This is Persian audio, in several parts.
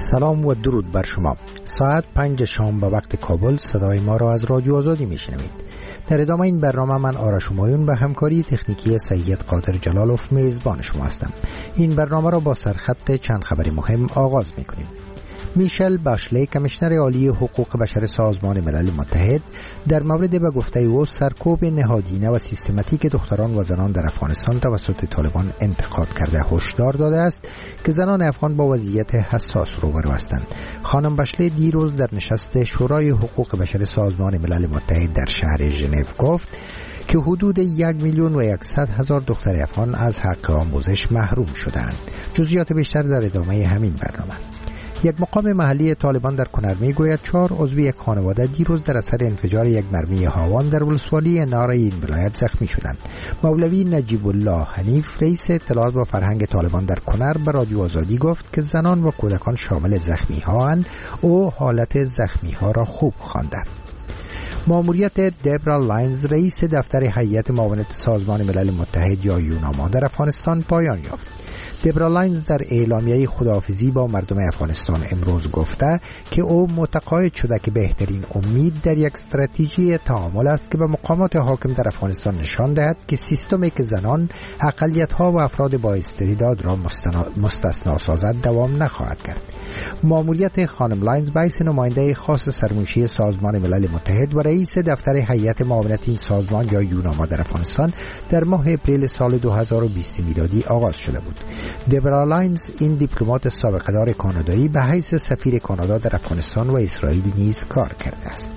سلام و درود بر شما. ساعت 5 شام به وقت کابل صدای ما را از رادیو آزادی میشنوید. در ادامه این برنامه من آرش همایون به همکاری تکنیکی سید قادر جلالوف میزبان شما هستم. این برنامه را با سرخط چند خبر مهم آغاز میکنیم. میشل باشلی کمیشنر عالی حقوق بشر سازمان ملل متحد در مورد به گفته او سرکوب نهادینه و سیستماتیک دختران و زنان در افغانستان توسط طالبان انتقاد کرده هشدار داده است که زنان افغان با وضعیت حساس روبرو هستند. خانم باشلی دیروز در نشست شورای حقوق بشر سازمان ملل متحد در شهر ژنو گفت که حدود 1,100,000 دختر افغان از حق آموزش محروم شدند. جزئیات بیشتر در ادامه همین برنامه. یک مقام محلی طالبان در کنر میگوید 4 عضو یک خانواده دیروز در اثر انفجار یک مرمی هاوان در ولسوالی نار این ولایت زخمی شدند. مولوی نجیب الله حنیف رئیس اطلاعات و فرهنگ طالبان در کنر به رادیو آزادی گفت که زنان و کودکان شامل زخمی ها اند. او حالت زخمی ها را خوب خوانده. ماموریت دبرا لاینز رئیس دفتر هیئت معاونت سازمان ملل متحد یا یوناما در افغانستان پایان یافت. دبرا لاینز در اعلامیه خداحافظی با مردم افغانستان امروز گفته که او متقاعد شده که بهترین امید در یک استراتژی تعامل است که به مقامات حاکم در افغانستان نشان دهد که سیستمی که زنان، اقلیت‌ها و افراد با استعداد را مستثنا سازد دوام نخواهد کرد. ماموریت خانم لاینز باعث نماینده خاص سرمنشی سازمان ملل متحد و رئیس دفتر هیئت معاونت این سازمان یا یوناما در افغانستان در ماه اپریل سال 2020 میلادی آغاز شده بود. دبرا لاینز این دیپلمات سابقه دار کانادایی به حیث سفیر کانادا در افغانستان و اسرائیل نیز کار کرده است.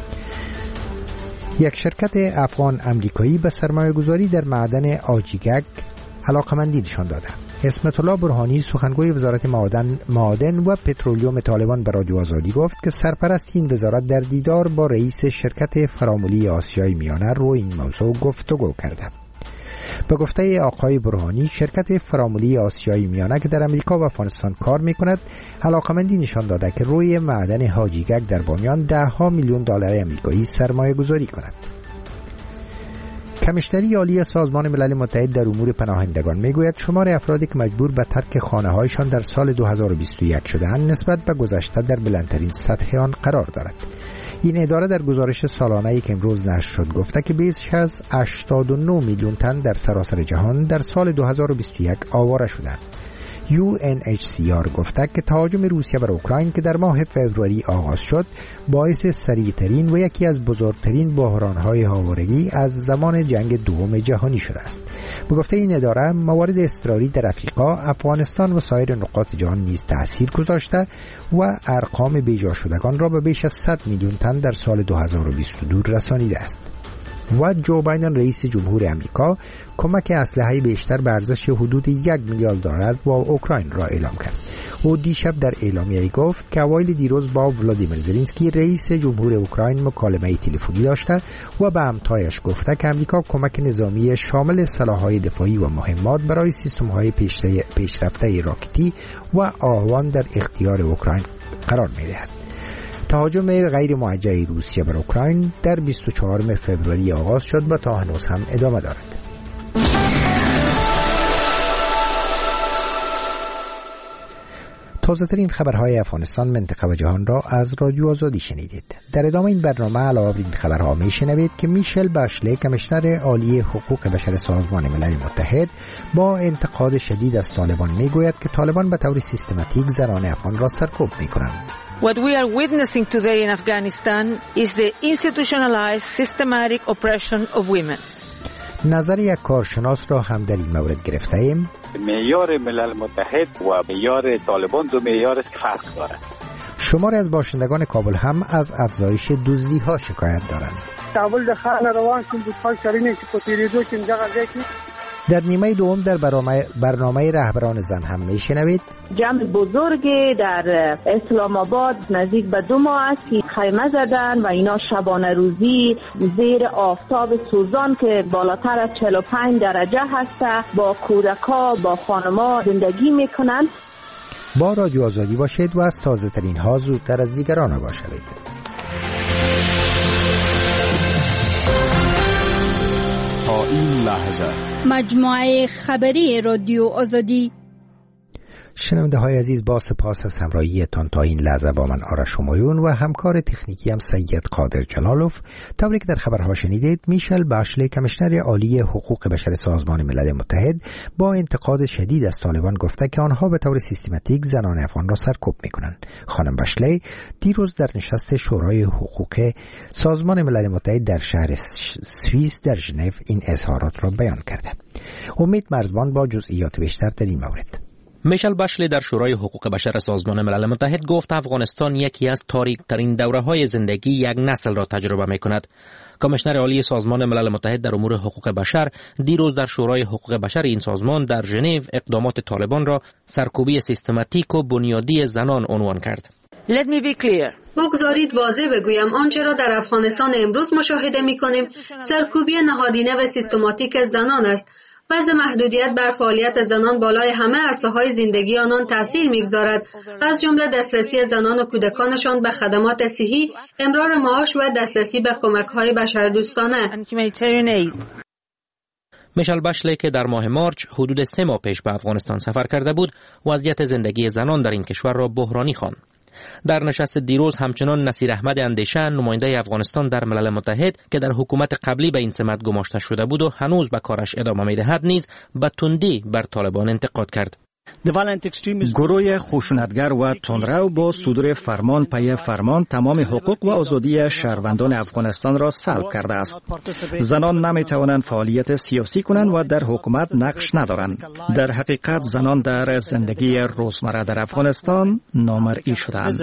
یک شرکت افغان امریکایی به سرمایه گذاری در معدن آجیگک علاقمندی نشان داده. اسمت الله برهانی سخنگوی وزارت معادن و پترولیوم طالبان به رادیو آزادی گفت که سرپرست این وزارت در دیدار با رئیس شرکت فرامولی آسیای میانه روی این موضوع گفتگو کرده. به گفته آقای برهانی شرکت فرامولی آسیای میانه که در امریکا و افغانستان کار میکند علاقمندی نشان داده که روی معدن حاجیگک در بامیان $10 میلیون امریکایی سرمایه گذاری کند. کمیشنری عالی سازمان ملل متحد در امور پناهندگان میگوید شمار افرادی که مجبور به ترک خانه‌هایشان در سال 2021 شده‌اند نسبت به گذشته در بلندترین سطح آن قرار دارد. این اداره در گزارش سالانه‌ای که امروز نشر شد گفته که بیش از 89 میلیون تن در سراسر جهان در سال 2021 آواره شدند. UNHCR گفته که تهاجم روسیه بر اوکراین که در ماه فوریه آغاز شد باعث سریعترین و یکی از بزرگترین بحران‌های آوارگی از زمان جنگ دوم جهانی شده است. به گفته این اداره موارد اضطراری در افریقا، افغانستان و سایر نقاط جهان نیز تأثیر گذاشته و ارقام بیجا شدگان را به بیش از 100 میلیون تن در سال 2022 رسانیده است. و جو بایدن رئیس جمهور امریکا کمک اسلحه بیشتر به ارزش حدود $1 میلیارد با اوکراین را اعلام کرد. او دیشب در اعلامیه گفت که اوایل دیروز با ولادیمیر زلنسکی رئیس جمهور اوکراین مکالمه تلفنی داشته و به همتایش گفته که امریکا کمک نظامی شامل سلاح‌های دفاعی و مهمات برای سیستم‌های پیشرفته راکتی و آهوان در اختیار اوکراین قرار می‌دهد. تهاجم غیر موجه روسیه بر اوکراین در 24 فوریه آغاز شد و تا هنوز هم ادامه دارد. تازه ترین خبرهای افغانستان، منطقه و جهان را از رادیو آزادی شنیدید. در ادامه این برنامه علاوه بر این خبرها میشنوید که میشل باشلی کمیشنر عالی حقوق بشر سازمان ملل متحد با انتقاد شدید از طالبان میگوید که طالبان به طور سیستماتیک زنان افغان را سرکوب میکنند. What we are witnessing today in Afghanistan is the institutionalized systematic oppression of women. نظر یک کارشناس را هم در این مورد گرفته ایم. معیار ملل متحد و معیار طالبان دو معیار است که فرق دارد. شماری از باشندگان کابل هم از افزایش دزدی ها شکایت دارند. کابل د خان روان شوم د خپل شرینې چې په تیریدو کې دغه ځای کې در نیمه دوم در برنامه رهبران زن هم میشنوید. جمع بزرگی در اسلام آباد نزدیک به 2 ماه است که خیمه زدن و اینا شبانه روزی زیر آفتاب سوزان که بالاتر از 45 درجه هسته با کودکا با خانما زندگی میکنن. با رادیو آزادی باشید و از تازه ترین ها زودتر از دیگران آگاه شوید. تا این لحظه مجموعه خبری رادیو آزادی. شنونده های عزیز، با سپاس از همراهیتان تا این لحظه با من آرش همایون و همکار تکنیکی هم سید قادر جلالوف. طوری که در خبرها شنیدید، میشل باشلی کمیشنر عالی حقوق بشر سازمان ملل متحد با انتقاد شدید از طالبان گفته که آنها به طور سیستماتیک زنان افغان را سرکوب میکنند. خانم باشلی دیروز در نشست شورای حقوق سازمان ملل متحد در شهر سوئیس در ژنو این اظهارات را بیان کرده. امید مرزبان با جزئیات بیشتر در این مورد. میشل باشلی در شورای حقوق بشر سازمان ملل متحد گفت افغانستان یکی از تاریک ترین دوره‌های زندگی یک نسل را تجربه می‌کند. کمیشنر عالی سازمان ملل متحد در امور حقوق بشر دیروز در شورای حقوق بشر این سازمان در ژنو اقدامات طالبان را سرکوبی سیستماتیک و بنیادی زنان عنوان کرد. Let me be clear. بگذارید واضح بگویم آنچه را در افغانستان امروز مشاهده می‌کنیم سرکوبی نهادینه و سیستماتیک زنان است. وضع محدودیت بر فعالیت زنان بالای همه عرصه‌های زندگی آنان تأثیر می‌گذارد، از جمله دسترسی زنان و کودکانشان به خدمات صحی، امرار معاش و دسترسی به کمک‌های بشردوستانه. میشل باشلی که در ماه مارچ حدود 3 ماه پیش به افغانستان سفر کرده بود، وضعیت زندگی زنان در این کشور را بحرانی خواند. در نشست دیروز همچنان نصیر احمد اندیشه، نماینده افغانستان در ملل متحد که در حکومت قبلی به این سمت گماشته شده بود و هنوز به کارش ادامه می‌دهد، نیز به تندی بر طالبان انتقاد کرد. گروه خشونتگر و تندرو با صدور فرمان پی فرمان تمام حقوق و آزادی شهروندان افغانستان را سلب کرده است. زنان نمی‌توانند فعالیت سیاسی کنند و در حکومت نقش ندارند. در حقیقت زنان در زندگی روزمره در افغانستان نامرئی شدند.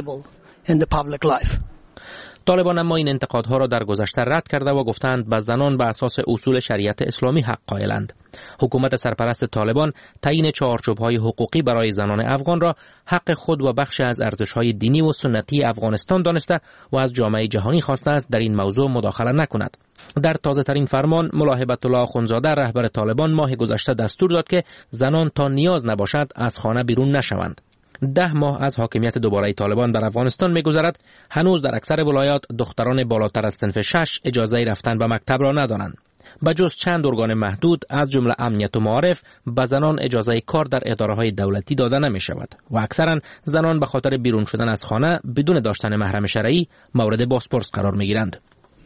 طالبان اما این انتقادها را در گذشته رد کرده و گفتند به زنان به اساس اصول شریعت اسلامی حق قائلند. حکومت سرپرست طالبان تعیین چارچوب‌های حقوقی برای زنان افغان را حق خود و بخش از ارزش‌های دینی و سنتی افغانستان دانسته و از جامعه جهانی خواسته است در این موضوع مداخله نکند. در تازه‌ترین فرمان ملاحبت الله اخوندزاده رهبر طالبان ماه گذشته دستور داد که زنان تا نیاز نباشد از خانه بیرون نشوند. 10 ماه از حاکمیت دوباره طالبان در افغانستان می‌گذرد، هنوز در اکثر ولایات دختران بالاتر از صنف 6 اجازه رفتن به مکتب را ندارند. بجز چند ارگان محدود از جمله امنیت و معارف به زنان اجازه کار در اداره‌های دولتی داده نمی‌شود و اکثرا زنان به خاطر بیرون شدن از خانه بدون داشتن محرم شرعی مورد بازپرس قرار می‌گیرند.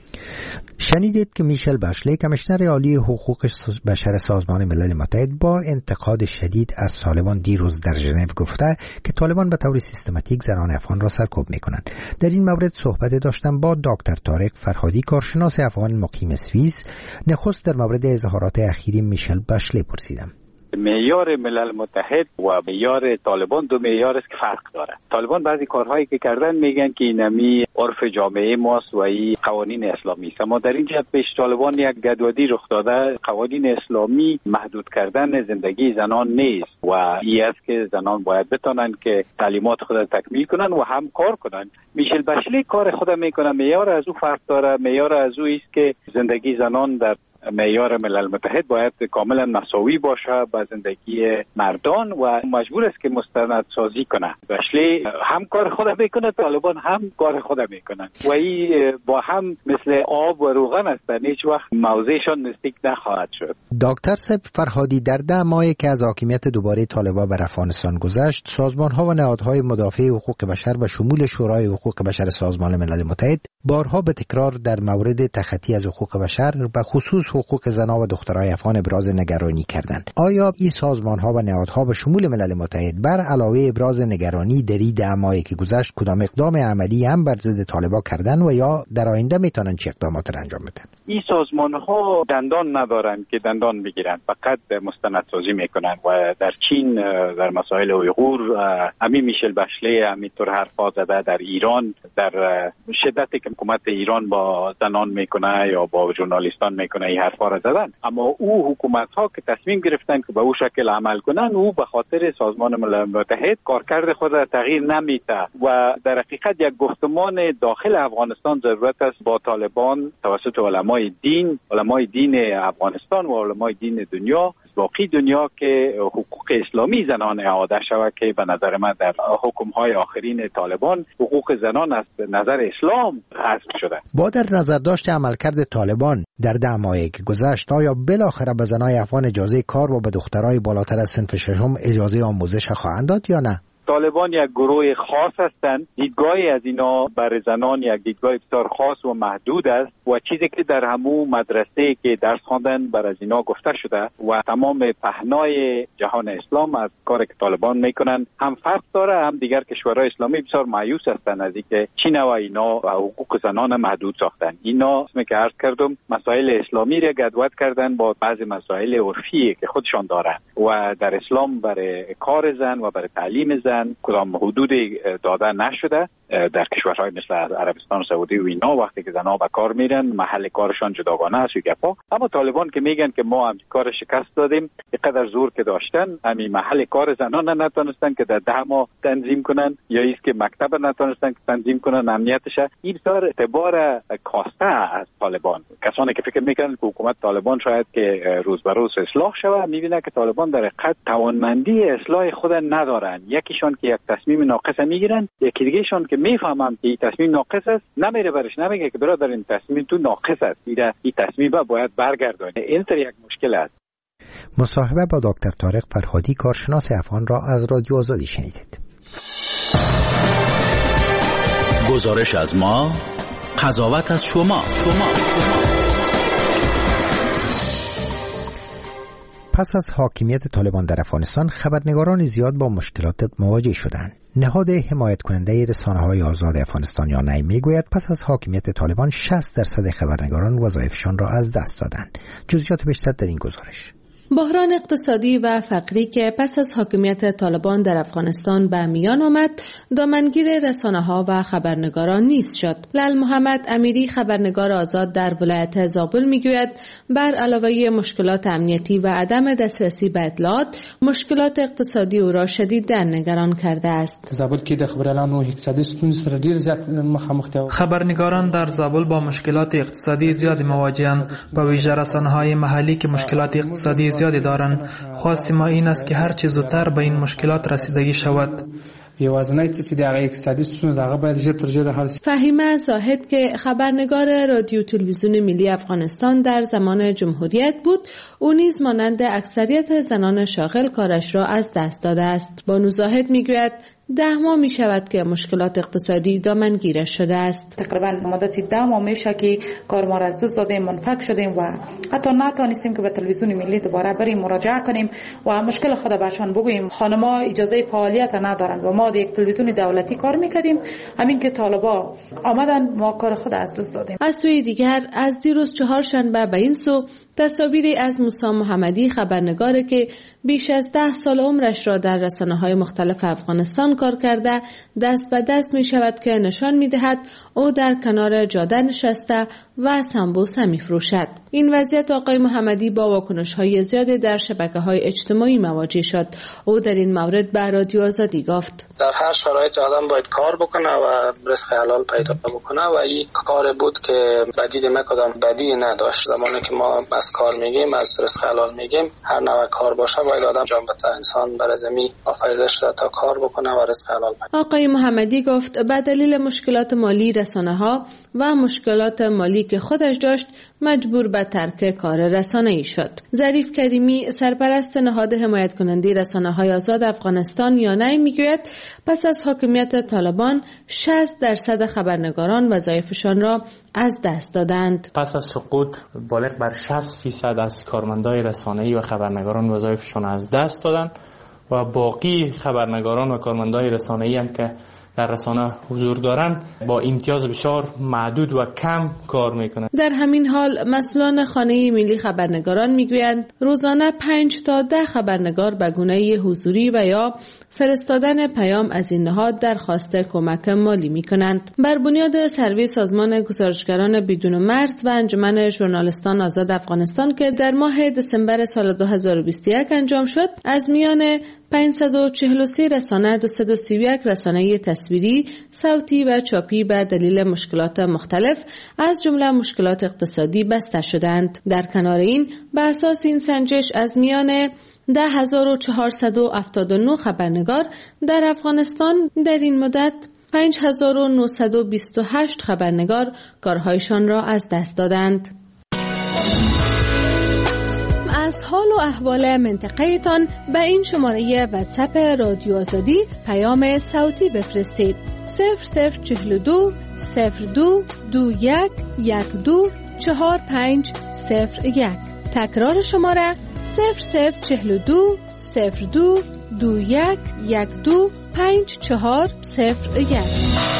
شنیدید که میشل باشلی کمیشنر عالی حقوق بشر سازمان ملل متحد با انتقاد شدید از طالبان دیروز در ژنو گفته که طالبان به طور سیستماتیک زنان افغان را سرکوب می‌کنند. در این مورد صحبت داشتم با دکتر طارق فرهادی، کارشناس افغان مقیم سوئیس. نخست در مورد اظهارات اخیر میشل باشلی پرسیدم. معیار ملل متحد و معیار طالبان دو معیار است که فرق داره. طالبان بعضی کارهایی که کردن میگن که اینمی عرف جامعه ماست و این قوانین اسلامی است، اما در این جهت پیش طالبان یک گدوادی رخ داده. قوانین اسلامی محدود کردن زندگی زنان نیست و این است که زنان باید بتونن که تعلیمات خود را تکمیل کنن و هم کار کنن. میشل باشلی کار خود میکنه، معیار از او فرق داره. معیار از او است که زندگی زنان در معیار ملل متحد باید کاملا مساوی باشه با زندگی مردان و مجبور است که مستند سازی کنه. باشلی هم کار خود میکنه، طالبان هم کار خود میکنن و این با هم مثل آب و روغن هستند، هیچ وقت موضعشان نزدیک نخواهد شد. دکتر صاحب فرهادی، در 10 ماهی که از حاکمیت دوباره طالبان بر افغانستان گذشت، سازمان‌ها و نهادهای مدافع حقوق بشر به شمول شورای حقوق بشر سازمان ملل متحد بارها به تکرار در مورد تخطی از حقوق بشر به خصوص حقوق زنان و دخترای افغان ابراز نگرانی کردند. آیا این سازمان‌ها و نهادها به شمول ملل متحد بر علاوه ابراز نگرانی در این 10 ماهی که گذشت کدام اقدام عملی هم بر ضد طالبان کردن و یا در آینده میتونن چه اقدامات را انجام بدن؟ این سازمان‌ها دندان ندارن که دندان بگیرن، فقط مستندسازی میکنن و در چین در مسائل اویغور همین میشل باشلی همینطور حرفا زده. در ایران در شدتی که حکومت ایران با زنان میکنه یا با ژورنالیستان میکنه این حرفا را زدن، اما او حکومت‌ها که تصمیم گرفتن که به او شکل عمل کنن، او به خاطر سازمان ملل متحد کارکرد خود را تغییر نمیده و در حقیقت یک گفتمان داخل افغانستان ضرورت است با طالبان توسط علمای دین افغانستان و علمای دین دنیا باقی دنیا که حقوق اسلامی زنان اعاده شود که به نظر من در حکم‌های آخرین طالبان حقوق زنان از نظر اسلام حذف شده. با در نظر داشت عملکرد طالبان در 10 ماهی که گذشت، آیا بالاخره به زنای افغان اجازه کار و به دخترای بالاتر از صنف 6 اجازه آموزش خواهند داد یا نه؟ طالبان یک گروه خاص هستند. دیدگاهی از اینا برای زنان یک دیدگاه بسیار خاص و محدود است و چیزی که در همو مدرسه که درس خواندن بر از اینا گفته شده و تمام پهنای جهان اسلام از کاری که طالبان میکنن هم فرق داره، هم دیگر کشورهای اسلامی بسیار مایوس هستند از اینکه چی نوع اینا و حقوق زنان محدود ساختن. اینا اسمی که عرض کردم مسائل اسلامی را گدوت کردن با بعضی مسائل عرفی که خودشان دارند و در اسلام برای کار زن و برای تعلیم زن کدام حدود داده نشده. در کشورهای مثل عربستان سعودی و اینا وقتی که زنها به کار میرن محل کارشان جداگانه است و گپا. اما طالبان که میگن که ما هم کار شکست دادیم، اینقدر زور که داشتن همین محل کار زنان نتونستن که در 10 ماه تنظیم کنن یا ایست که مکتب نتونستن که تنظیم کنن امنیتش. این بسیار اعتبار کاسته از طالبان. کسانی که فکر میکنن که حکومت طالبان شاید که روز به روز اصلاح شود، میبینن که طالبان در حقیقت توانمندی اصلاح خود ندارن. یکیشون که یک تصمیم ناقص میگیرن، یکی دیگهشون که میفهمم که این تصمیم ناقص است نمیره برش نمیگه که برادر این تصمیم تو ناقص است، این تصمیم باید برگردونه. این طور یک مشکل است. مصاحبه با دکتر طارق فرهادی کارشناس افغان را از رادیو آزادی شنیدید. گزارش از ما، قضاوت از شما. پس از حاکمیت طالبان در افغانستان، خبرنگاران زیاد با مشکلات مواجه شدند. نهاد حمایت کننده رسانه‌های آزاد افغانستان یا نی میگوید پس از حاکمیت طالبان 60% خبرنگاران وظایفشان را از دست دادند. جزئیات بیشتر در این گزارش. بحران اقتصادی و فقری که پس از حاکمیت طالبان در افغانستان به میان آمد، دامنگیر رسانه‌ها و خبرنگاران نیز شد. لال محمد امیری خبرنگار آزاد در ولایت زابل میگوید بر علاوه مشکلات امنیتی و عدم دسترسی به اطلاعات، مشکلات اقتصادی او را شدیداً نگران کرده است. زابل کې د خبريالانو اقتصادي ستونزې سره ډیر زیات مخامخ دي. خبرنگاران در زابل با مشکلات اقتصادی زیاد مواجهند، با ویژه رسانه‌های محلی که مشکلات اقتصادی زیادی دارند. خواست ما این است که هر چه زودتر به این مشکلات رسیدگی شود. فهیمه زاهد که خبرنگار رادیو تلویزیون ملی افغانستان در زمان جمهوریت بود، او نیز مانند اکثریت زنان شاغل کارش را از دست داده است. بانو زاهد میگوید 10 ماه می شود که مشکلات اقتصادی دامنگیرش شده است. تقریبا مدت 10 ماه میشه که کار ما را از دست دادیم، منفک شدیم و حتی نتونستیم که به تلویزیون ملی دوباره بریم مراجعه کنیم و مشکل خود برشان بگوییم. خانم‌ها اجازه فعالیت ندارند و ما در یک تلویزیون دولتی کار میکردیم. همین که طالبا آمدن ما کار خود از دست دادیم. از سوی دیگر از دیروز چهارشنبه به این سو تصاویری از موسی محمدی خبرنگاری که بیش از 10 سال عمرش را در رسانه‌های مختلف افغانستان کار کرده دست به دست می شود که نشان می دهد او در کنار جاده نشسته و سمبوسه می فروشد. این وضعیت آقای محمدی با واکنش‌های زیادی در شبکه‌های اجتماعی مواجه شد. او در این مورد به رادیو آزادی گفت: در هر شرایط آدم باید کار بکنه و رزق حلال پیدا بکنه و این کار بود که بدیل کدام بدیلی نداشت. زمانی که ما از کار میگیم، از رزق حلال میگیم، هر نوع کار باشه باید آدم جان بده. انسان برای زمین آفریده شده تا کار بکنه و رزق حلال پیدا. آقای محمدی گفت به دلیل مشکلات مالی رسانه‌ها و مشکلات مالی که خودش داشت مجبور به ترک کار رسانه‌ای شد. ظریف کریمی سرپرست نهاد حمایت کننده رسانه‌های آزاد افغانستان یا نی میگوید پس از حاکمیت طالبان 60% خبرنگاران وظایفشان را از دست دادند. پس از سقوط بالغ بر 60% از کارمندان رسانه‌ای و خبرنگاران وظایفشان از دست دادند و باقی خبرنگاران و کارمندان رسانه‌ای هم که در رسانه حضور دارند با امتیاز بسیار معدود و کم کار میکنند. در همین حال مسئولان خانه ملی خبرنگاران میگویند روزانه 5 تا 10 خبرنگار به گونه حضوری و یا فرستادن پیام از این نهاد درخواست کمک مالی میکنند. بر بنیاد سروی سازمان گزارشگران بدون مرز و انجمن ژورنالیستان آزاد افغانستان که در ماه دسامبر سال 2021 انجام شد، از میان 543 رسانه 231 رسانه تصویری، صوتی و چاپی به دلیل مشکلات مختلف از جمله مشکلات اقتصادی بسته شدند. در کنار این به اساس این سنجش از میان 10,479 خبرنگار در افغانستان در این مدت 5,928 خبرنگار کارهایشان را از دست دادند. از حال و احوال منطقه تان به این شماره واتساپ رادیو آزادی پیام صوتی بفرستید. 0042 02 21 12 4501. تکرار شماره 0042 02 21 12 5401.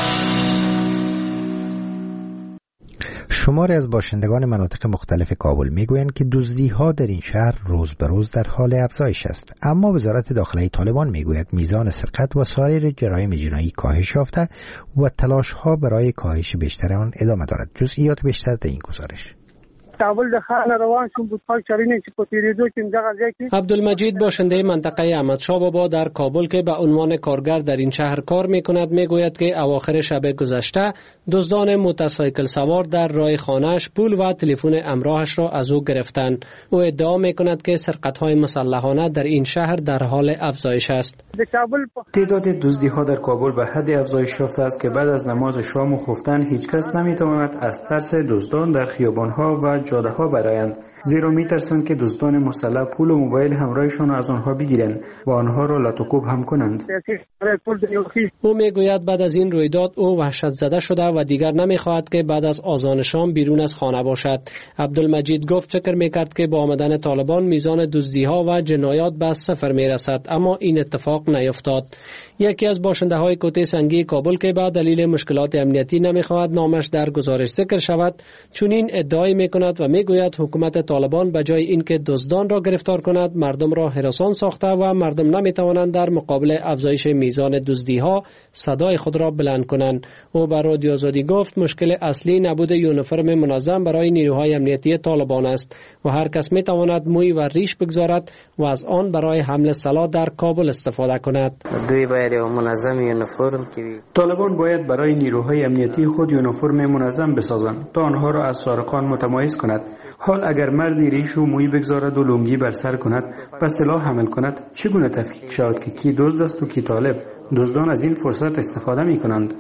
شماری از باشندگان مناطق مختلف کابل میگویند که دزدی‌ها در این شهر روز به روز در حال افزایش است، اما وزارت داخله طالبان میگوید میزان سرقت و سایر جرایم جنایی کاهش یافته و تلاش‌ها برای کاهش بیشتر آن ادامه دارد. جزئیات بیشتر در این گزارش. عبدالمجید باشنده منطقه احمدشاه بابا در کابل که به عنوان کارگر در این شهر کار میکند میگوید که اواخر شب گذشته دزدان موتورسایکل سوار در راه خانه‌اش پول و تلفن همراهش را از او گرفتند. او ادعا میکند که سرقت‌های مسلحانه در این شهر در حال افزایش است. تعداد دزدی‌ها در کابل به حد افزایش یافته است که بعد از نماز شام و خفتن هیچ کس نمیتواند از ترس دزدان در خیابان‌ها و جاده‌ها برآیند، زیرا می‌ترسند که دزدان مسلح پول و موبایل همراهشان از آنها بگیرند و آنها را لطوکوب هم کنند. او میگوید بعد از این رویداد او وحشت زده شده و دیگر نمی‌خواهد که بعد از آذان شام بیرون از خانه باشد. عبدالمجید گفت فکر می‌کرد که با آمدن طالبان میزان دزدی‌ها و جنایات به صفر می‌رسد، اما این اتفاق نیفتاد. یکی از باشنده‌های کوته سنگی کابل که به دلیل مشکلات امنیتی نمی‌خواهد نامش در گزارش ذکر شود، چنین ادعای می‌کند و میگوید حکومت طالبان به جای اینکه دزدان را گرفتار کند مردم را هراسان ساخته و مردم نمی‌توانند در مقابل افزایش میزان دزدی‌ها صدای خود را بلند کنند. او به رادیو آزادی گفت مشکل اصلی نبود یونیفرم منظم برای نیروهای امنیتی طالبان است و هر کس می‌تواند موی و ریش بگذارد و از آن برای حمل سلاح در کابل استفاده کند. طالبان باید برای نیروهای امنیتی خود یونیفرم منظم بسازند تا آنها را از سارقان متمایز کند. حال اگر مردی ریش و موی بگذارد و لنگی بر سر کند و سلاح حمل کند، چگونه تفکیک شود که کی دزد است و کی طالب؟ دزدان از این فرصت استفاده می کنند.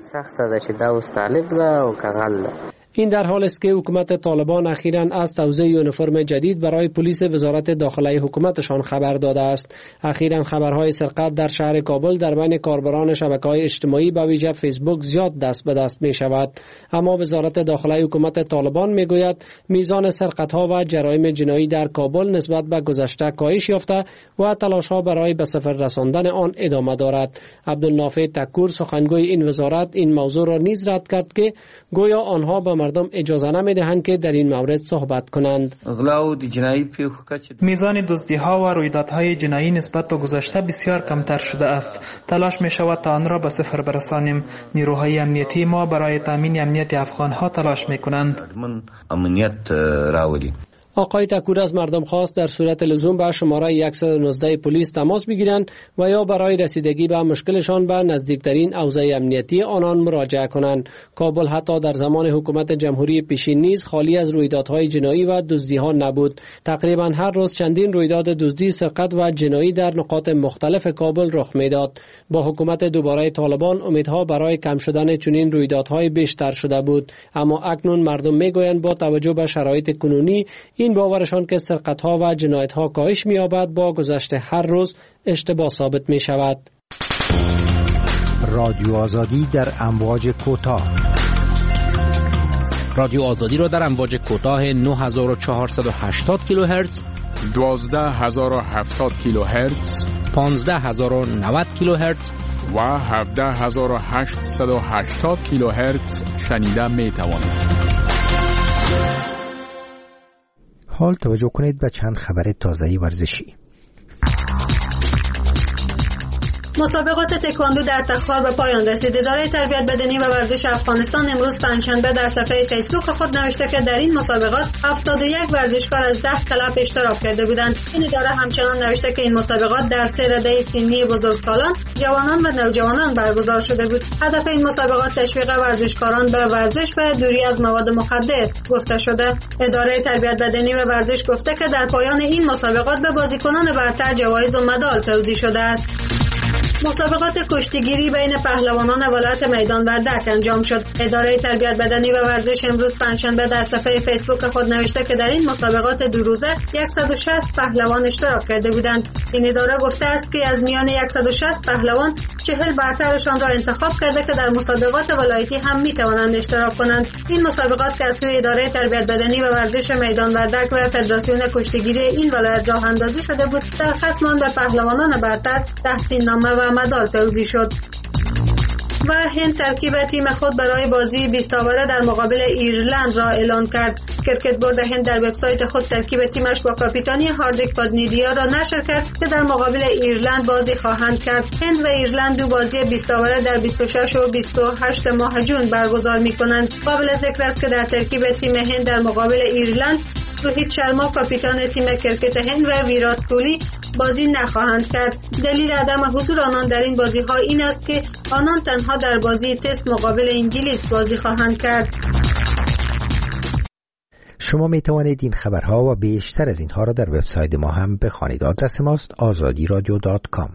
این در حال است که حکومت طالبان اخیراً از توزیع یونیفرم جدید برای پلیس وزارت داخله حکومتشان خبر داده است. اخیراً خبرهای سرقت در شهر کابل در بین کاربران شبکه‌های اجتماعی به ویژه فیسبوک زیاد دست به دست می شود. اما وزارت داخله حکومت طالبان می گوید میزان سرقت‌ها و جرایم جنایی در کابل نسبت به گذشته کاهش یافته و تلاش‌ها برای به صفر رساندن آن ادامه دارد. عبدالنافع تکور سخنگوی این وزارت این موضوع را نیز رد کرد که گویا آنها به مردم اجازه نمیدهند که در این مورد صحبت کنند. میزان دزدی‌ها و رویدادهای جنایی نسبت به گذشته بسیار کمتر شده است. تلاش می شود تا آن را به صفر برسانیم. نیروهای امنیتی ما برای تامین امنیت افغان‌ها تلاش می‌کنند. آقای تکور از مردم خواست در صورت لزوم به شماره 119 پلیس تماس بگیرند و یا برای رسیدگی به مشکلشان به نزدیکترین حوزه امنیتی آنان مراجعه کنند. کابل حتی در زمان حکومت جمهوری پیشین نیز خالی از رویدادهای جنایی و دزدی‌ها نبود. تقریبا هر روز چندین رویداد دزدی، سرقت و جنایی در نقاط مختلف کابل رخ میداد. با حکومت دوباره طالبان امیدها برای کم شدن چنین رویدادهای بیشتر شده بود، اما اکنون مردم میگویند با توجه به شرایط کنونی این باورشان که سرقت‌ها و جنایت‌ها کاهش می‌یابد با گذشت هر روز اشتباه ثابت می‌شود. رادیو آزادی در امواج کوتاه. رادیو آزادی را در امواج کوتاه 9480 کیلوهرتز، 12070 کیلوهرتز، 15090 کیلوهرتز و 17880 کیلوهرتز شنیده می‌توانید. حال توجه کنید به چند خبر تازه ورزشی. مسابقات تکواندو در تخار به پایان رسید. اداره تربیت بدنی و ورزش افغانستان امروز پنجشنبه در صفحه فیسبوک خود نوشته که در این مسابقات 71 ورزشکار از 10 کلب اشتراک کرده بودند. این اداره همچنان نوشته که این مسابقات در 3 رده سنی بزرگسالان، جوانان و نوجوانان برگزار شده بود. هدف این مسابقات تشویق ورزشکاران به ورزش و دوری از مواد مخدر گفته شده. اداره تربیت بدنی و ورزش گفته که در پایان این مسابقات به بازیکنان برتر جوایز و مدال توزیع شده است. مسابقات کشتیگیری بین پهلوانان ولایت میدان وردک انجام شد. اداره تربیت بدنی و ورزش امروز پنجشنبه در صفحه فیسبوک خود نوشته که در این مسابقات 2 روزه 160 پهلوان اشتراک کرده بودند. این اداره گفته است که از میان 160 پهلوان 40 برترشان را انتخاب کرده که در مسابقات ولایتی هم می توانند اشتراک کنند. این مسابقات که از سوی اداره تربیت بدنی و ورزش میدان وردک و فدراسیون کشتیگیری این ولایت راه اندازی شده بود، در ختم به پهلوانان برتر تحسین نامه و مدال توزیع شد. و هند ترکیب تیم خود برای بازی 20 اوره در مقابل ایرلند را اعلان کرد. کرکت بورد هند در وبسایت خود ترکیب تیمش با کاپیتانی هاردیک پادنیدیا را نشر کرد که در مقابل ایرلند بازی خواهند کرد. هند و ایرلند 2 بازی 20 اوره در 26 و 28 ماه جون برگزار می‌کنند. قابل ذکر است که در ترکیب تیم هند در مقابل ایرلند روهیت شرما کاپیتان تیم کرکت هند و ویرات کوهلی بازی نخواهند کرد. دلیل عدم حضور آنان در این بازی‌ها این است که آنان تنها در بازی تست مقابل انگلیس بازی خواهند کرد. شما می توانید این خبرها و بیشتر از اینها را در وبسایت ما هم بخوانید. آدرس ماست azadiradio.com.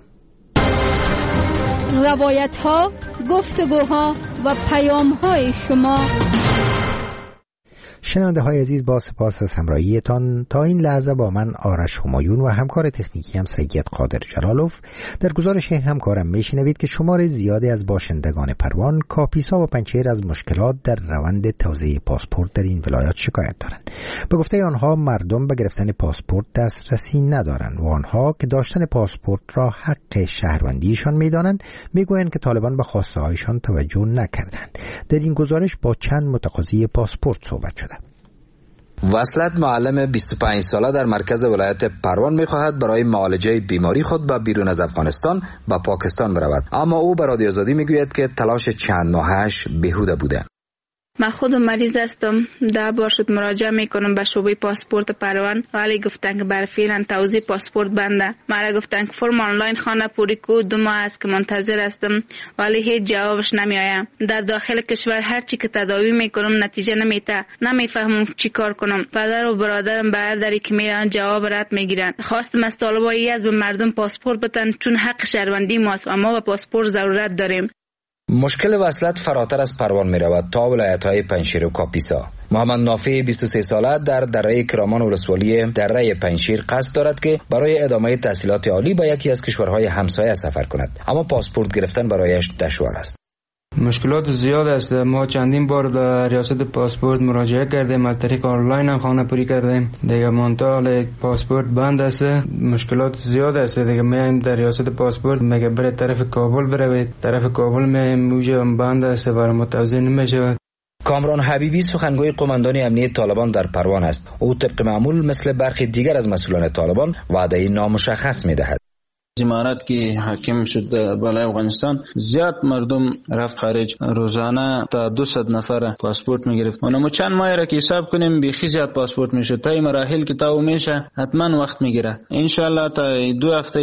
روایت‌ها، گفتگوها و پیام‌های شما. شنونده های عزیز، با سپاس از همراهیتان تا این لحظه با من آرش همایون و همکار تکنیکی هم سید قادر جلالوف در گزارش همکارم میشنوید که شمار زیادی از باشندگان پروان، کاپیسا و پنچیر از مشکلات در روند توزیع پاسپورت در این ولایات شکایت دارند. به گفته آنها مردم به گرفتن پاسپورت دسترسی ندارند و آنها که داشتن پاسپورت را حق شهروندیشان میدانند میگویند که طالبان به خواسته هایشان توجه نکردند. در این گزارش با چند متقاضی پاسپورت صحبت شده. وصلت معلم 25 ساله در مرکز ولایت پروان می‌خواهد برای معالجه بیماری خود به بیرون از افغانستان به پاکستان برود، اما او به رادیو آزادی میگوید که تلاش چند ماهش بیهوده بوده. من خودم مریض هستم، 10 بار شد مراجعه میکنم به شعبه پاسپورت پروان، ولی گفتن که برای فعلا توزیع پاسپورت بنده. مرا گفتن که فرم آنلاین خانه پوری کو 2 ماه است که منتظر هستم، ولی هیچ جوابش نمیآید. در داخل کشور هر چی که تداوی میکنم نتیجه نمیده، نمیفهمم چی کار کنم. پدر و برادرم برادری که میرن جواب رد میگیرن. خواستم از طالبایی از به مردم پاسپورت بدن چون حق شهروندی ماست و ما به پاسپورت ضرورت داریم. مشکل وصلت فراتر از پروان می رود تا ولایت‌های پنجشیر و کاپیسا. محمد نافی 23 ساله در دره کرامان ولسوالی دره پنجشیر قصد دارد که برای ادامه تحصیلات عالی به یکی از کشورهای همسایه سفر کند، اما پاسپورت گرفتن برایش دشوار است. مشکلات زیاد است. ما چندین بار در ریاست پاسپورت مراجعه کردیم، از طریق آنلاین هم خانه پوری کردیم، دیگه منتها پاسپورت بند است. مشکلات زیاد است. دیگه میایم در ریاست پاسپورت میگه برید طرف کابل بروید، طرف کابل میایم موجه بند است، برای ما توزیع نمیشه. کامران حبیبی سخنگوی قماندان امنیت طالبان در پروان است. او طبق معمول مثل برخی دیگر از مسئولان طالبان وعده نامشخص میدهد. امارات که حاکم شد بالای افغانستان، زیاد مردم رفت خارج، روزانه تا 200 نفر پاسپورت میگرفت. اونم چند ماه را که حساب کنیم بیخی زیاد پاسپورت میشه. تا این مراحل که تا میشه حتما وقت میگیره. ان شاء الله تا 2 هفته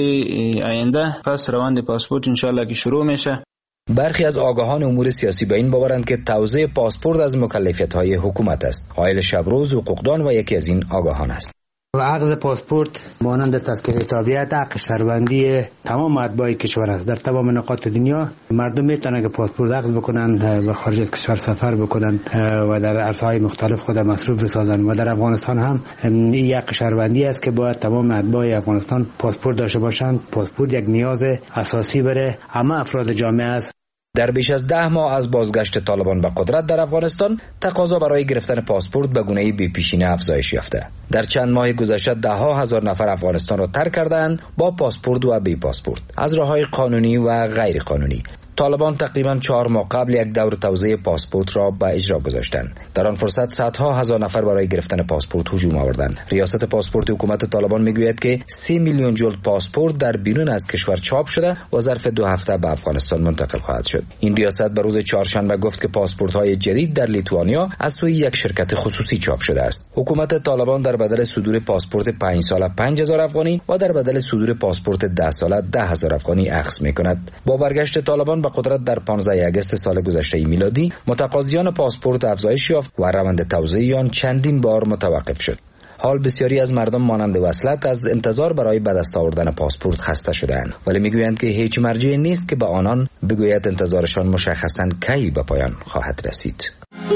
آینده پس روند پاسپورت ان شاء الله که شروع میشه. برخی از آگاهان امور سیاسی به این باورند که توزیع پاسپورت از مکلفیت‌های حکومت است. حائل شبروز حقوقدان و یکی از این آگاهان است. عقد پاسپورت مانند تذکره تابعیت حق شهروندی تمام اتباع کشور است. در تمام نقاط دنیا مردم میتونن که پاسپورت عقد بکنن و خارج از کشور سفر بکنن و در عرصه‌های مختلف خود مصروف بسازن و در افغانستان هم این حق شهروندی است که باید تمام اتباع افغانستان پاسپورت داشته باشند. پاسپورت یک نیاز اساسی برای همه افراد جامعه است. در بیش از 10 ماه از بازگشت طالبان به قدرت در افغانستان، تقاضا برای گرفتن پاسپورت به گونه‌ای بی‌پیشینه افزایش یافته. در چند ماه گذشته 10,000 نفر افغانستان را ترک کردند با پاسپورت و بی پاسپورت از راه‌های قانونی و غیر قانونی. طالبان تقریبا 4 ماه قبل یک دور توزیع پاسپورت را به اجرا گذاشتند. در آن فرصت صدها هزار نفر برای گرفتن پاسپورت هجوم آوردند. ریاست پاسپورت حکومت طالبان میگوید که 3 میلیون جلد پاسپورت در بیرون از کشور چاپ شده و ظرف 2 هفته به افغانستان منتقل خواهد شد. این ریاست به روز چهارشنبه گفت که پاسپورت‌های جدید در لیتوانیا از سوی یک شرکت خصوصی چاپ شده است. حکومت طالبان در بدل صدور پاسپورت 5 ساله 5000 افغانی و در بدل صدور پاسپورت 10 ساله 10000 افغانی اخذ می‌کند. با برگشت طالبان به قدرت در 15 آگوست سال گذشته میلادی، متقاضیان پاسپورت افزایش یافت و روند توزیع آن چندین بار متوقف شد. حال بسیاری از مردم مانند وصلت از انتظار برای به دست آوردن پاسپورت خسته شده‌اند، ولی میگویند که هیچ مرجعی نیست که به آنان بگوید انتظارشان مشخصاً کی به پایان خواهد رسید.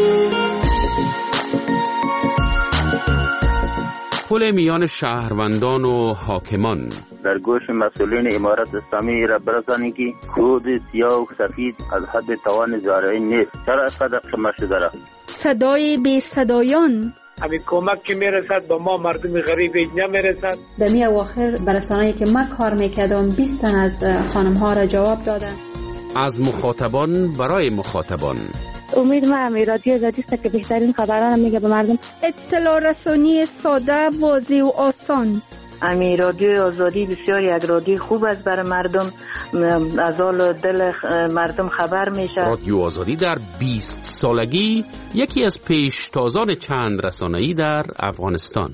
پل میان شهروندان و حاکمان در گوش مسئولین امارت اسلامی را برسانی که کود سیاه و سفید از حد توان زارعی نیست. چرا اینقدر خمه شده را؟ صدای بی صدایان همین کمک که میرسد به ما مردم غریب نمیرسد. در می اواخر برسانه‌ای که من کار میکردم 20 تن از خانم ها را جواب دادن. از مخاطبان برای مخاطبان. امید ما رادیو آزادی است که بهترین خبران میگه به مردم. اطلاع رسانی ساده، واضح و آسان. امی رادیو آزادی بسیار یک رادیو خوب است برای مردم، از حال دل مردم خبر میشه. رادیو آزادی در 20 سالگی یکی از پیشتازان چند رسانه‌ای در افغانستان.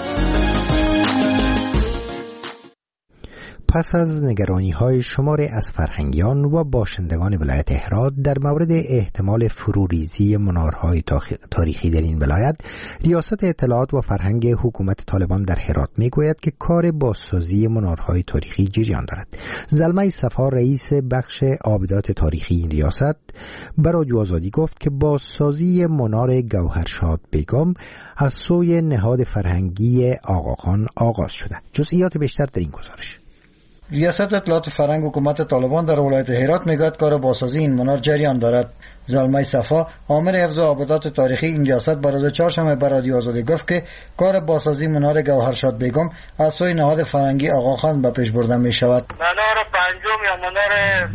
پس از نگرانی‌های شماری از فرهنگیان و باشندگان ولایت هرات در مورد احتمال فروریزی منارهای تاریخی در این ولایت، ریاست اطلاعات و فرهنگ حکومت طالبان در هرات میگوید که کار بازسازی منارهای تاریخی جریان دارد. زلمه صفا رئیس بخش آبدات تاریخی این ریاست به رادیو آزادی گفت که بازسازی منار گوهرشاد بیگم از سوی نهاد فرهنگی آقاخان آغاز شده. جزئیات بیشتر در این گزارش. ریاست اطلاعات فرهنگ حکومت طالبان در ولایت هرات میگوید کار بازسازی این منار جریان دارد. زلمه صفا آمر حفظ آبادات تاریخی این ریاست بر روز چهارشنبه به رادیو آزادی گفت که کار بازسازی منار گوهرشاد بیگم از سوی نهاد فرهنگی آقاخان به پیش برده می شود. منار پنجم یا منار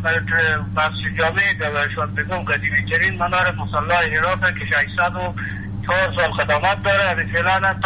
مسجد جامع گوهرشاد بیگم قدیمی ترین منار مصلی هرات که 604 سال خدمات داره. فعلا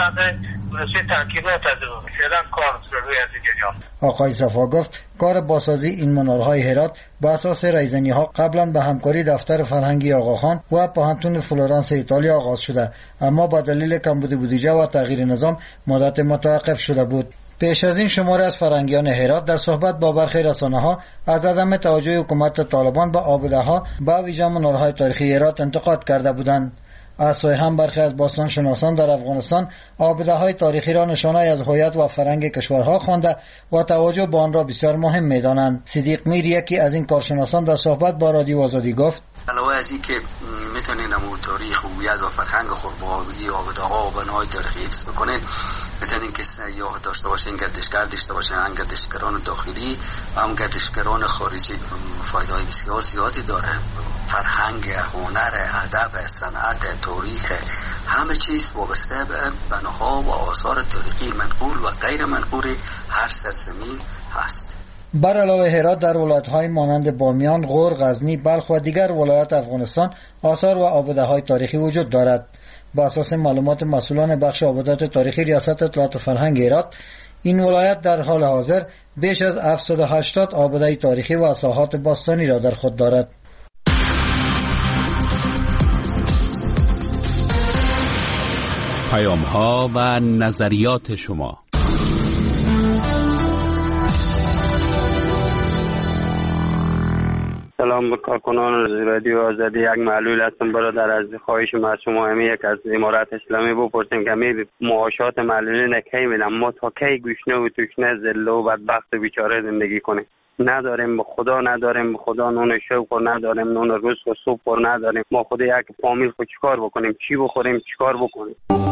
تحقیقات فعلا کار روی از جریان. آقای صفا گفت کار بازسازی این منارهای هرات با اساس رایزنی ها قبلا به همکاری دفتر فرهنگی آقاخان و پوهنتون فلورانس ایتالیا آغاز شده، اما با دلیل کمبود بودجه و تغییر نظام مدت متوقف شده بود. پیش از این شماری از فرهنگیان هرات در صحبت با برخی رسانه‌ها از عدم توجه حکومت طالبان به آباده‌ها به ویژه منارهای تاریخی هرات انتقاد کرده بودند. از سوی هم برخی از باستان شناسان در افغانستان آباده‌های تاریخی را نشانه‌ای از هویت و فرهنگ کشورها خوانده و توجه به آن را بسیار مهم می‌دانند. صدیق میر یکی از این کارشناسان در صحبت با رادیو آزادی گفت علاوه از این که میتونین نمود تاریخ و هویت و فرهنگ خود با آباده‌ها و بناهای تاریخی حفظ بکنین، میتونین که سیاح داشته باشین، گردشگر داشته باشین، هم گردشگران داخلی و هم گردشگران خارجی. فایده‌های بسیار زیادی داره. فرهنگ، هنر، ادب، صنعت، تاریخ، همه چیز وابسته به بناها و آثار تاریخی منقول و غیر منقول هر سرزمین هست. بر علاوه هرات در ولایت‌های مانند بامیان، غور، غزنی، بلخ و دیگر ولایات افغانستان آثار و آباده‌های تاریخی وجود دارد. با اساس معلومات مسئولان بخش آبادات تاریخی ریاست اطلاعات فرهنگ هرات، این ولایت در حال حاضر بیش از 780 آباده تاریخی و ساحات باستانی را در خود دارد. پیام‌ها و نظریات شما. سلام به کارکنان رادیو آزادی. یک معلول هستم برادر، از خواهش ما از شما یک از امارت اسلامی بپرسیم که می معاشات معلولین کی میدن؟ ما تا کی گوشنه و توشنه ذله و بدبخت و بیچاره زندگی کنیم؟ نداریم به خدا، نداریم به خدا نون شوق و نداریم نون روز و صبح و نداریم. ما خود یک فامیل خود چیکار بکنیم؟ چی بخوریم؟ چیکار بکنیم؟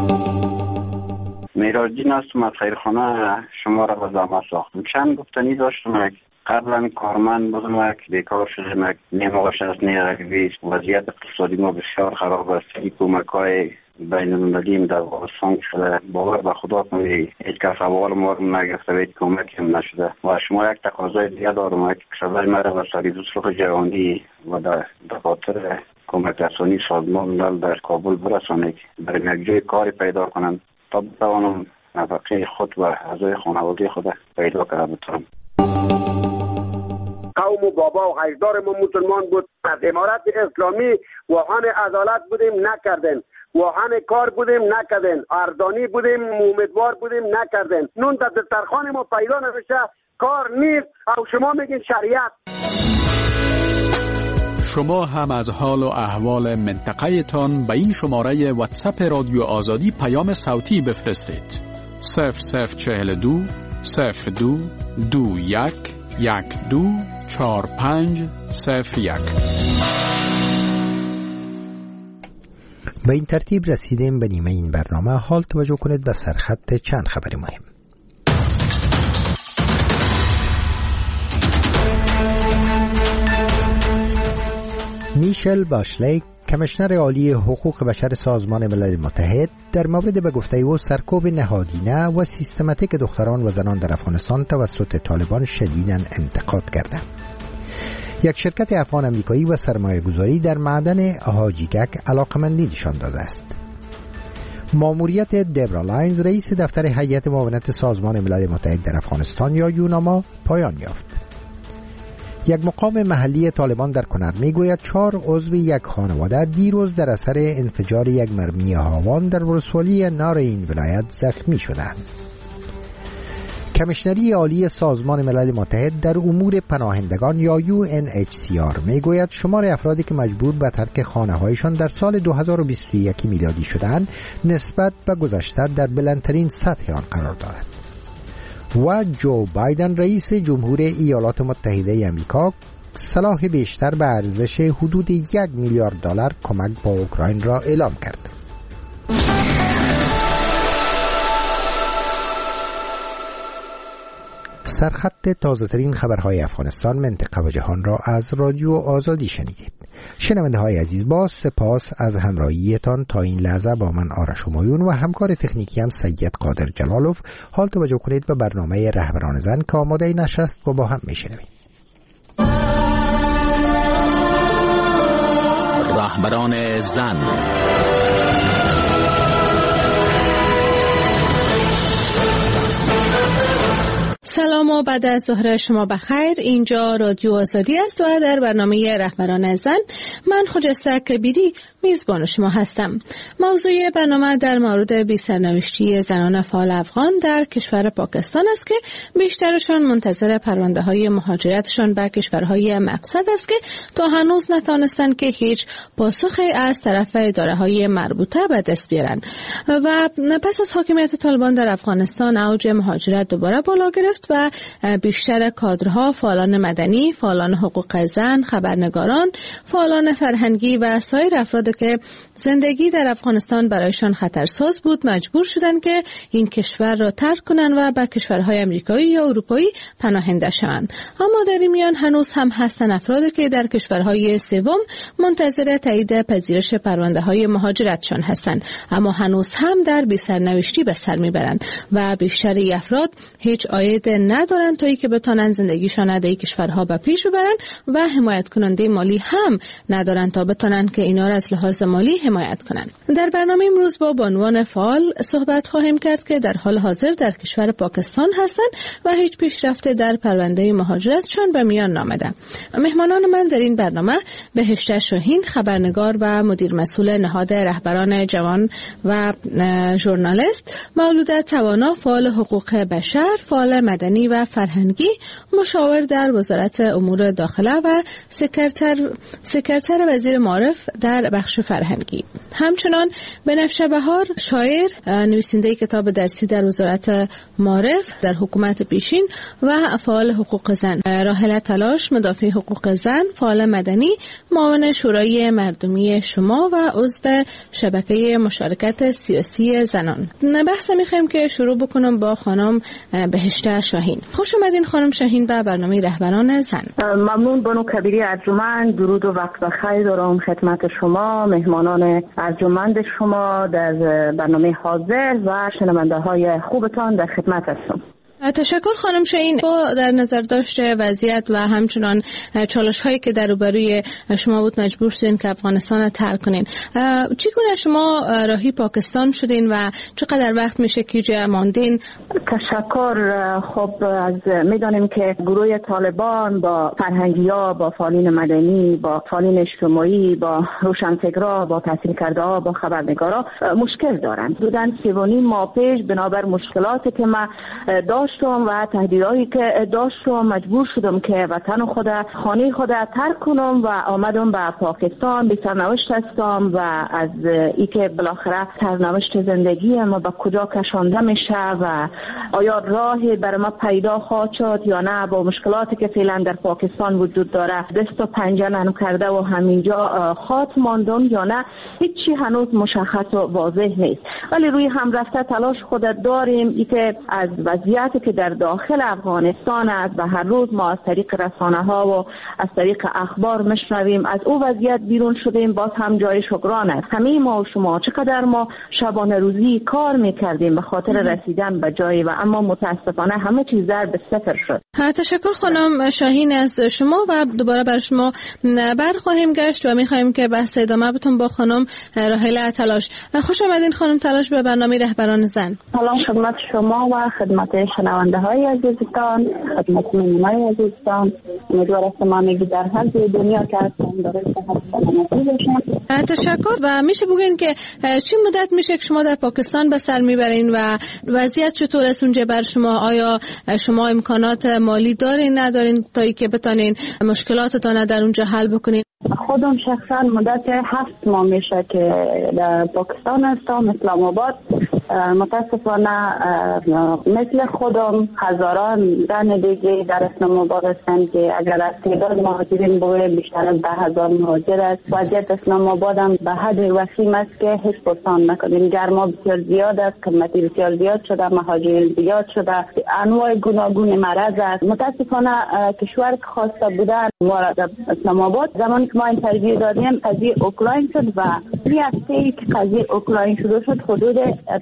میراجین هستم از خیرخانه شما را به زحمت ساختم. چند گفتنی داشتم. قبلا کارمند بودم که بیکار شدم، نیمه شناس نیرگویست. وضعیت اقتصادی ما بسیار خراب است. کمک‌های بین المللی در افغانستان شده. باور به خدا کنید هیچ کس اول ما رو نگرفته و هیچ کمک هم نشده. و شما یک تقاضای دیگه دارم که صدای مرا به سری دوستلوخ جوانی و در دفاتر کمک رسانی سازمان ملل در کابل برسانید، در یک جای کاری پیدا کنند تا بتوانم نفقه خود و اعضای خانواده خود پیدا کرده بتونم. قوم و بابا و اجدار ما مسلمان بود. از امارت اسلامی واهن عدالت بودیم نکردن، واهن کار بودیم نکردن، اردانی بودیم امیدوار بودیم نکردن. نون در دسترخوان ما پیدا نمیشه، کار نیست او شما میگین شریعت. شما هم از حال و احوال منطقه تان به این شماره واتساپ رادیو آزادی پیام صوتی بفرستید. 0042 02 21 12 4501. به این ترتیب رسیدیم به نیمه این برنامه. حال توجه کنید به سرخط چند خبر مهم. میشل باشلی، کمیشنر عالی حقوق بشر سازمان ملل متحد، در مورد به گفته او سرکوب نهادینه و سیستماتیک دختران و زنان در افغانستان توسط طالبان شدیداً انتقاد کرده. یک شرکت افغان امریکایی و سرمایه گذاری در معدن هاجیگک علاقمندی نشان داده است. ماموریت دبرا لاینز، رئیس دفتر هیئت معاونت سازمان ملل متحد در افغانستان یا یوناما، پایان یافت. یک مقام محلی طالبان در کنر میگوید 4 عضو یک خانواده دیروز در اثر انفجار یک مرمی هاوان در ولسوالی نار این ولایت زخمی شدند. کمیشنری عالی سازمان ملل متحد در امور پناهندگان یا UNHCR میگوید شمار افرادی که مجبور به ترک خانه‌هایشان در سال 2021 میلادی شدند نسبت به گذشته در بلندترین سطح آن قرار دارد. و جو بایدن، رئیس جمهور ایالات متحده آمریکا، سلاح بیشتر به ارزش حدود 1 میلیارد دلار کمک با اوکراین را اعلام کرد. سرخط تازه‌ترین خبرهای افغانستان، منطقه و جهان را از رادیو آزادی شنیدید. شنونده های عزیز، با سپاس از همراهیتان تا این لحظه. با من آرش همایون و همکار تکنیکی هم سید قادر جلالوف. حال توجه کنید به برنامه رهبران زن که آماده نشست و با هم میشنویم. رهبران زن. سلام و بعد از ظهر شما بخیر. اینجا رادیو آزادی است و در برنامه رهبران زن من خجسته کبیری میزبان شما هستم. موضوع برنامه در مورد بی‌سرنوشتی زنان فعال افغان در کشور پاکستان است که بیشترشان منتظر پرونده های مهاجرتشان به کشورهای مقصد است که تا هنوز نتانستند که هیچ پاسخی از طرف اداره‌های مربوطه به دست بیارند. و پس از حاکمیت طالبان در افغانستان اوج مهاجرت دوباره بالا گرفت و بیشتر کادرها، فعالان مدنی، فعالان حقوق زن، خبرنگاران، فعالان فرهنگی و سایر افرادی که زندگی در افغانستان برایشان خطرساز بود مجبور شدند که این کشور را ترک کنند و به کشورهای آمریکایی یا اروپایی پناهنده شوند. اما در این میان هنوز هم هستند افرادی که در کشورهای سوم منتظر تایید پذیرش پرونده‌های مهاجرتشان هستند، اما هنوز هم در بی‌سرنوشتی به سر میبرند و بیشتر افراد هیچ عاید ندارند تا اینکه بتوانند زندگیشان در این کشورها به پیش ببرند و حمایت کننده مالی هم ندارند تا بتوانند که اینا را از لحاظ مالی حمایت کنند. در برنامه امروز با بانوان فعال صحبت خواهیم کرد که در حال حاضر در کشور پاکستان هستند و هیچ پیشرفت در پرونده مهاجرتشان به میان نآمده. مهمانان من در این برنامه بهشته شاهین، خبرنگار و مدیر مسئول نهاد رهبران جوان و ژورنالیست، مولوده توانا، فعال حقوق بشر، فعال مدنی و فرهنگی، مشاور در وزارت امور داخله و سکرتر وزیر معارف در بخش فرهنگی. همچنان بنفشه بهار، شاعر، نویسنده کتاب درسی در وزارت معارف در حکومت پیشین و فعال حقوق زن. راحله تلاش، مدافع حقوق زن، فعال مدنی، معاون شورای مردمی شما و عضو شبکه مشارکت سیاسی زنان. بحث می‌خوایم که شروع بکنم با خانم بهشته شاهین. خوش اومدین خانم شاهین به برنامه رهبران زن. ممنون بانو کبیری ارجمند. درود و وقت بخیر دارم خدمت شما، مهمانان برنامه ارجمند شما در برنامه حاضر و شنونده های خوبتان در خدمت هستم. تشکر خانم شاهین. با در نظر داشته وضعیت و همچنان چالش هایی که در روبروی شما بود مجبور شدین که افغانستان را ترک کنین، چگونه شما راهی پاکستان شدین و چقدر وقت میشه که جا ماندین؟ تشکر. خب میدانیم که گروه طالبان با فرهنگی‌ها، با فعالین مدنی، با فعالین اجتماعی، با روشنفکرها، با تحصیل کرده ها، با خبرنگارا مشکل دارند. بودن 3.5 ماه پیش بنابر مشکلاتی که ما داشتم و تهدیدهایی که داشتم مجبور شدم که وطن خود، خانه خود ترک کنم و آمدم به پاکستان. به سرنوشت هستم و از ای که بالاخره سرنوشت زندگی ما به کجا کشانده میشه و آیا راهی برای ما پیدا خواهد شد یا نه، با مشکلاتی که فعلا در پاکستان وجود داره دست و پنجه نرم کرده و همینجا خاط ماندم یا نه، هیچی هنوز مشخص و واضح نیست. ولی روی هم رفته تلاش خود داریم ای که از وضعیتی که در داخل افغانستان است و هر روز ما از طریق رسانه ها و از طریق اخبار میشنویم، از او وضعیت بیرون شدیم. باز هم جای شکران است. همه ما و شما چقدر ما شبانه روزی کار میکردیم به خاطر رسیدن به جایی و اما متاسفانه همه چیز در به صفر شد. تشکر خانم شاهین از شما و دوباره بر شما برخواهیم گشت و میخواهیم که بحث ادامه بتون با خانم راحله تلاش. خوش آمدین خانم تلاش به برنامه رهبران زن. سلام خدمت شما و خدمت شنونده های عزیزتان، خدمت مهمانان عزیزتان. امیدوارم شما در هر دنیا که هستن در صحت سلامتی باشین. تشکر. و میشه بگین که چه مدت میشه که شما در پاکستان به سر میبرین و وضعیت چطور است اونجا بر شما؟ آیا شما امکانات مالی دارین ندارین تا ای که بتونین مشکلاتتان در اونجا حل بکنین؟ خودم شخصا مدت 7 ماه میشه که در پاکستان هستم، اسلام آباد. متاسفانه مثل خودم هزاران زن دیگه در اسلام آباد هستند که اگر از تعداد مهاجرین بگوییم بیشتر از 10,000 مهاجر است. وضعیت اسلام آباد هم به حد وسیع است که هیچ پرسان نکنیم. گرما بسیار زیاد است، قیمتی بسیار زیاد شده، مهاجرین زیاد شده، انواع گوناگون مرض است. متاسفانه کشور که خواسته بودن ما در اسلام آباد زمانی که ما اینترویو دادیم قضیه اوکراین شد و 3 هفته که قضیه اوکراین شروع شد حدود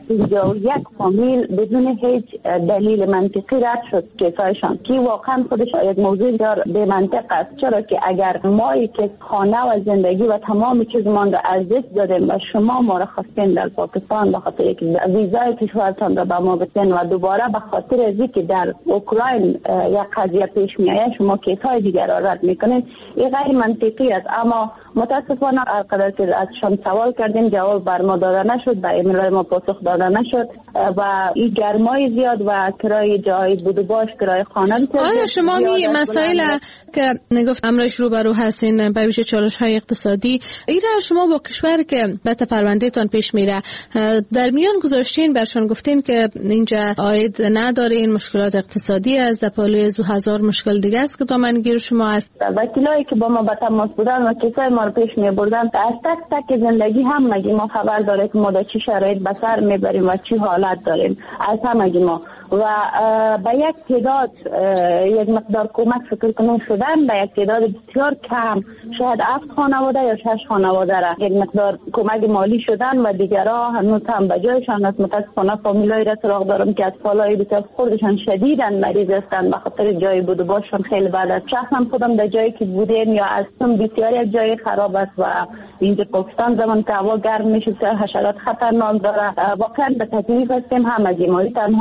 51 فامیل بدون هیچ دلیل منطقی رد شد کیسایشان که واقعا خودش یک موضوع به منطق است. چرا که اگر مایی که خانه و زندگی و تمام چیزمان را ارزش دادیم و شما ما را خواستین در پاکستان به خاطر یک ویزای کشورتان را به ما بدین و دوباره به خاطر ازی که در اوکراین یک قضیه پیش میآید شما کیسای دیگر را رد میکنین، این غیر منطقی است. اما متاسفانه هرقدر که ازشان سوال کردیم جواب بر ما داده نشد، به ایمیل ما پاسخ داده نشد و این گرمای زیاد و کرای جای بود و باش، کرای خانه. آیا شما می مسائل که نگفت امرش روبرو هستین به ویژه چالش‌های اقتصادی، ایرا شما با کشور که بت پرونده تان پیش میره در میان گذاشتین، برشان گفتین که اینجا عاید ندارین، مشکلات اقتصادی است، در پالوی از 1000 مشکل دیگه است که دامنگیر شما است؟ وکیلایی که با ما به تماس بودن و کیسای ما رو پیش میبردن از تک تک زندگی هم مگی ما خبر داره که ما در چی شرایط به سر میبریم و چی حالت داریم از همگی ما و به یک تعداد یک مقدار کمک فکر کنم شدن، به یک تعداد بسیار کم شاید 7 خانواده یا 6 خانواده را یک مقدار کمک مالی شدن و دیگرها هنوز هم به جایشان است. متاسفانه فامیلایی را سراغ دارم که از فالای بسیار خوردشان شدیداً مریض هستند به خاطر جای بود و باششان خیلی بد است. شخصا خودم در جایی که بودیم یا هستم بسیار یک جای خراب است و اینجا پاکستان زمان که هوا گرم میشه حشرات خطرناک داره. واقعا به تکلیف هستیم همگی ما. تنها